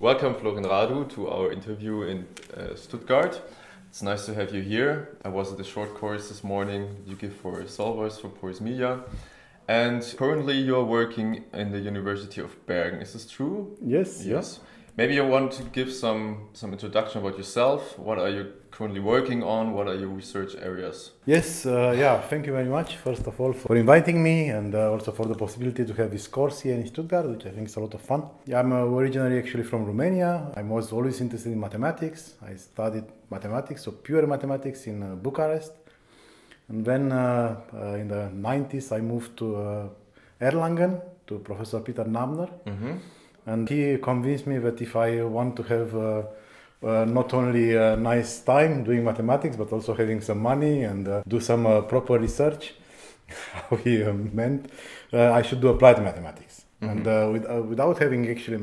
Welcome, Florian Radu, to our interview in Stuttgart. It's nice to have you here. I was at a short course this morning you give for solvers for Porous Media. And currently you're working in the University of Bergen. Is this true? Yes. Maybe you want to give some introduction about yourself. What are you currently working on? What are your research areas? Yes, thank you very much, first of all, for inviting me and also for the possibility to have this course here in Stuttgart, which I think is a lot of fun. I'm originally actually from Romania. I was always interested in mathematics. I studied mathematics, so pure mathematics in Bucharest. And then in the 90s, I moved to Erlangen to Professor Peter Nabner. Mm-hmm. And he convinced me that if I want to have not only a nice time doing mathematics, but also having some money and do some proper research, how he meant, I should do applied mathematics. Mm-hmm. And without having actually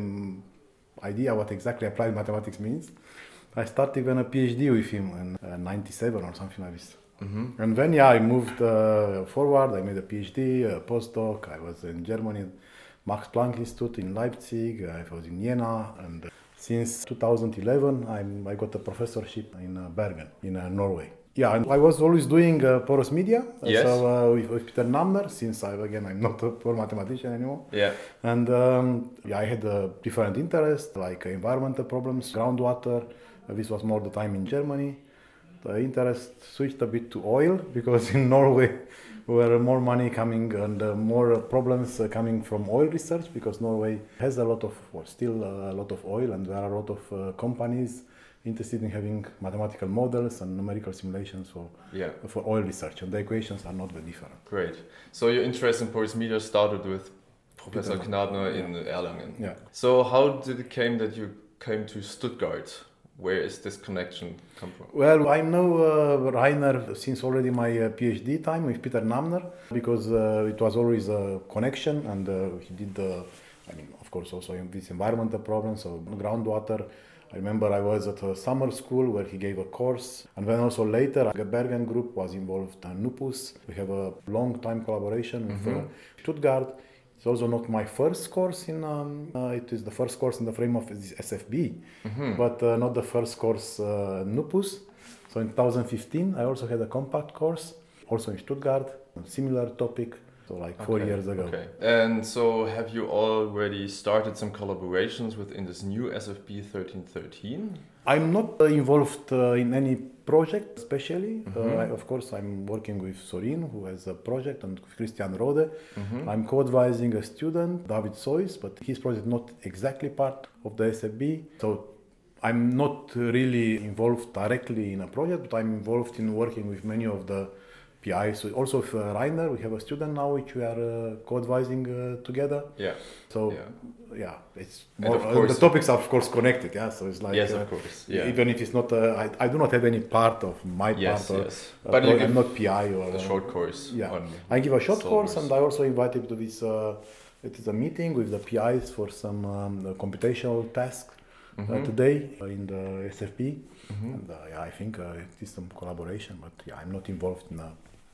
idea what exactly applied mathematics means, I started even a PhD with him in 97 or something like this. Mm-hmm. And then, I moved forward. I made a PhD, a postdoc. I was in Germany, Max Planck Institute in Leipzig. I was in Jena, and since 2011, I got a professorship in Bergen, in Norway. Yeah, and I was always doing porous media, yes. So with Peter Nabner, since I'm not a poor mathematician anymore. Yeah. And I had different interests, like environmental problems, groundwater. This was more the time in Germany. The interest switched a bit to oil, because in Norway were more money coming and more problems coming from oil research, because Norway has still a lot of oil, and there are a lot of companies interested in having mathematical models and numerical simulations for oil research, and the equations are not very different. Great. So your interest in porous media started with Professor Knabner in Erlangen. Yeah. So how did it came that you came to Stuttgart? Where is this connection come from? Well, I know Rainer since already my PhD time with Peter Nabner, because it was always a connection, and he did, of course, also in this environmental problems, so groundwater. I remember I was at a summer school where he gave a course, and then also later the Bergen group was involved in NUPUS. We have a long time collaboration with Stuttgart. It's also not my first course it is the first course in the frame of this SFB, but not the first course NUPUS. So in 2015, I also had a compact course, also in Stuttgart, a similar topic, so 4 years ago. Okay. And so have you already started some collaborations within this new SFB 1313? I'm not involved in any project especially. Of course, I'm working with Sorin, who has a project, and with Christian Rode. I'm co-advising a student, David Sois, but his project is not exactly part of the SFB. So I'm not really involved directly in a project, but I'm involved in working with many of the PIs. So also with Rainer, we have a student now which we are co-advising together. Yeah. So it's more, the topics are of course connected. Yeah. So it's like yes, of course. Yeah. Even if it's not, I do not have any part of my part. Yes. But I'm not PI or a short course. Yeah. I give a short course, and I also invited to this. It is a meeting with the PIs for some computational tasks today in the SFB. And I think it is some collaboration, but I'm not involved in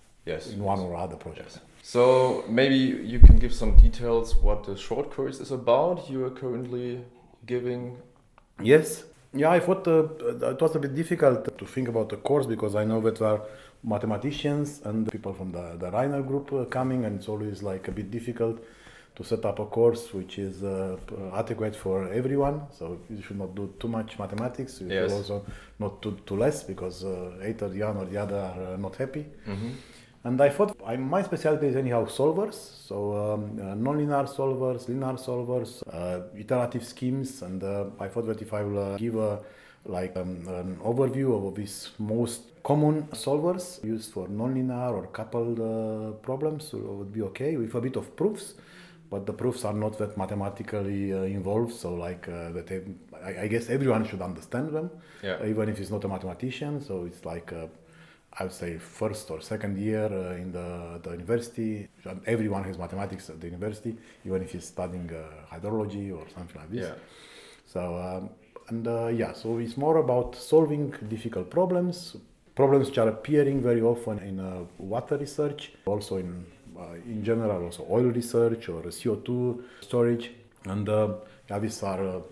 one or other project. Yes. So maybe you can give some details what the short course is about you are currently giving. Yes. Yeah, I thought it was a bit difficult to think about the course, because I know that there are mathematicians and people from the Rainer group coming, and it's always a bit difficult to set up a course which is adequate for everyone. So you should not do too much mathematics. You should also not do too less, because either one or the other are not happy. And I thought my specialty is anyhow solvers. So nonlinear solvers, linear solvers, iterative schemes. And I thought that if I will give an overview of these most common solvers used for nonlinear or coupled problems, would be okay, with a bit of proofs. But the proofs are not that mathematically involved, so I guess everyone should understand them, even if it's not a mathematician. So it's I would say first or second year in the university. Everyone has mathematics at the university, even if he's studying hydrology or something like this. Yeah. So so it's more about solving difficult problems which are appearing very often in water research, also in general, also oil research or CO2 storage. And these are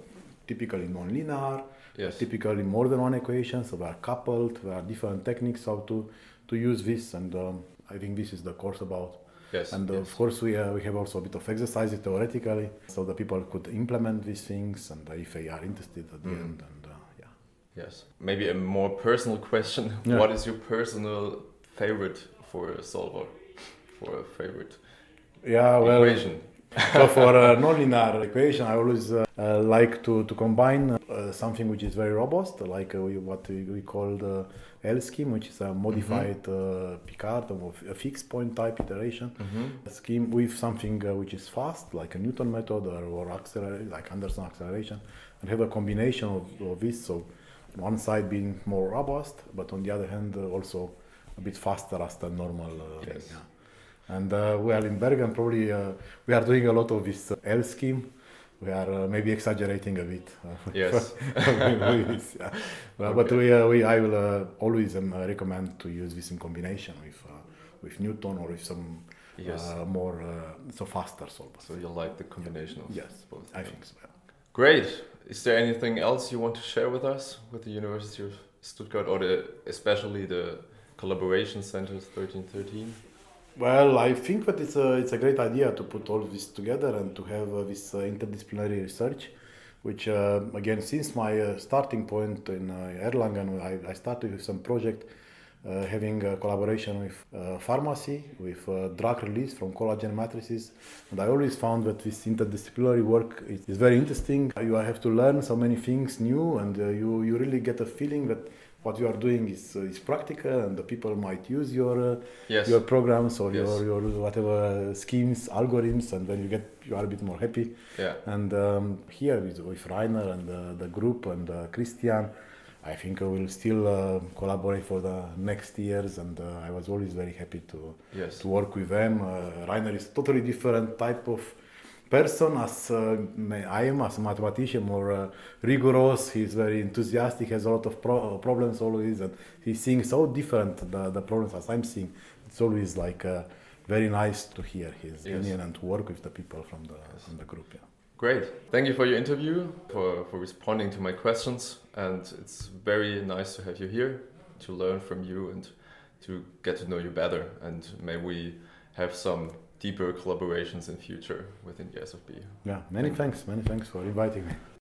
typically non-linear, Yes. typically more than one equation, so they are coupled, there are different techniques how to use this, and I think this is the course about. Yes. And yes. of course we have also a bit of exercises theoretically, so the people could implement these things, and if they are interested at the end, and yeah. Yes. Maybe a more personal question. Yeah. What is your personal favorite for a solver? For a favorite Yeah, well, equation? so for a nonlinear equation, I always like to combine something which is very robust, like what we call the L scheme, which is a modified Picard or a fixed point type iteration scheme, with something which is fast, like a Newton method or like Anderson acceleration, and have a combination of this. So one side being more robust, but on the other hand also a bit faster as the normal ring. Yes. Yeah. And well, in Bergen, probably we are doing a lot of this L scheme. We are maybe exaggerating a bit. Yes. with this, yeah. Well, but I will always recommend to use this in combination with Newton or with some Yes. more so faster solvers. So you like the combination of Yes, both? I think so. Yeah. Great. Is there anything else you want to share with us with the University of Stuttgart, or especially the Collaboration Center 1313? Well, I think that it's a great idea to put all of this together and to have this interdisciplinary research, which again, since my starting point in Erlangen, I started with some project having a collaboration with pharmacy, with drug release from collagen matrices, and I always found that this interdisciplinary work is very interesting. You have to learn so many things new, and you really get a feeling that what you are doing is practical, and the people might use your programs or Yes. your whatever schemes, algorithms, and then you are a bit more happy. Yeah. And here with Rainer and the group and Christian, I think I will still collaborate for the next years, and I was always very happy to work with them. Rainer is totally different type of person as I am as a mathematician, more rigorous. He's very enthusiastic, has a lot of problems always, and he's seeing so different the problems as I'm seeing. It's always like very nice to hear his opinion and to work with the people from the group. Yeah. Great. Thank you for your interview, for responding to my questions, and it's very nice to have you here, to learn from you and to get to know you better, and may we have some deeper collaborations in future within the SFB. Yeah, many thanks for inviting me.